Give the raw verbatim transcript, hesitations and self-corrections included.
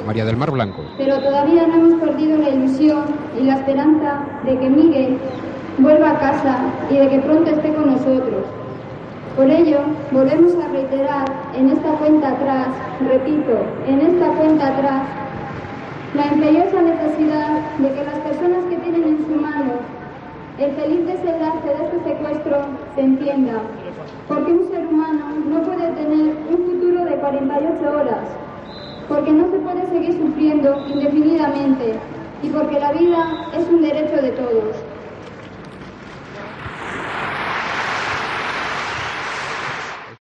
María del Mar Blanco. Pero todavía no hemos perdido la ilusión y la esperanza de que Miguel vuelva a casa y de que pronto esté con nosotros. Por ello, volvemos a reiterar en esta cuenta atrás, repito, en esta cuenta atrás, la imperiosa necesidad de que las personas que tienen en su mano el feliz desenlace de este secuestro se entienda, porque un ser humano no puede tener un futuro de cuarenta y ocho horas, porque no se puede seguir sufriendo indefinidamente y porque la vida es un derecho de todos.